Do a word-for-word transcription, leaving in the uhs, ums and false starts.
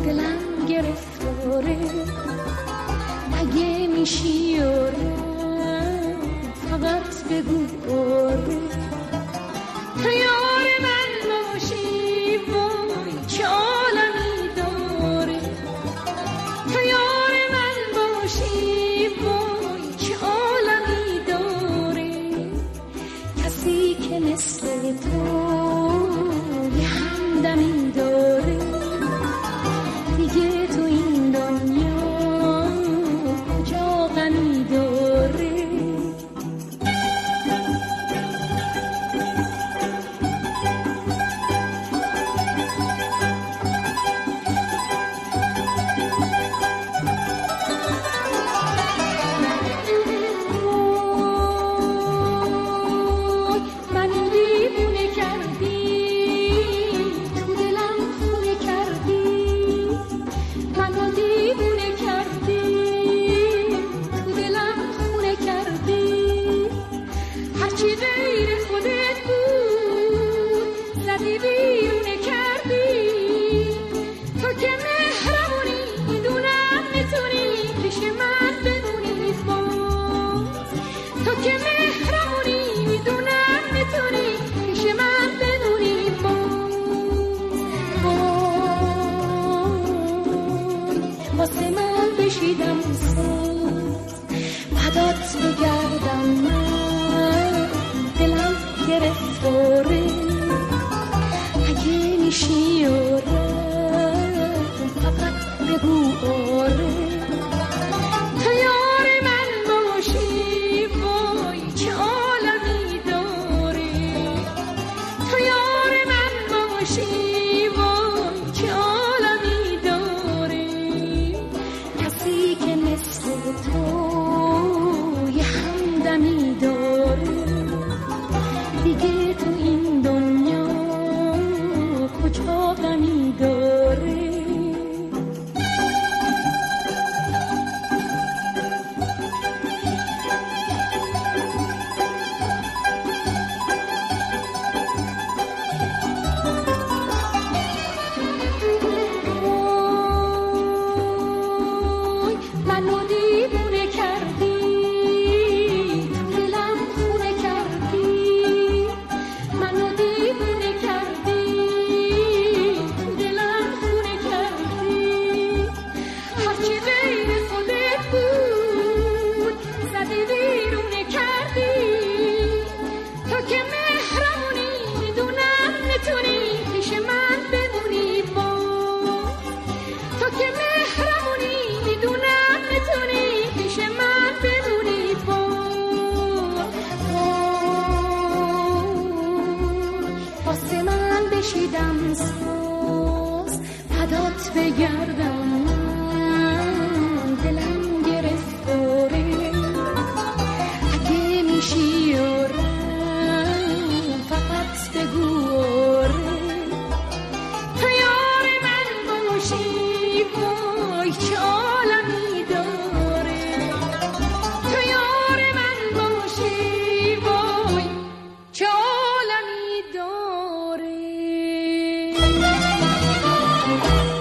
دلم گرفتاره، اگه میشی آره فقط بگو آره. تو یار من باشی وای چه عالمی داره، تو یار من باشی وای چه عالمی داره. کسی که مثل تو یه همدمی داره، دیگه تو این دنیا کجا غمی داره. واسه من بشیدم ساز فدات بگردم من، دلم گرفتاره، اگه میشی آره فقط بگو آره. تو یار من باشی وای چه عالمی داره، تو یار من باشی وای چه عالمی داره. کسی که مثل تو یه همدمی داره، دیگه تو این دنیا کجا غمی داره. بشیدم ساز فدات بگردم من، دلم گرفتاره، اگه میشی آره فقط بگو آره. تو یار من باشی وای چه عالمی داره، تو یار من باشی وای چه عالمی داره.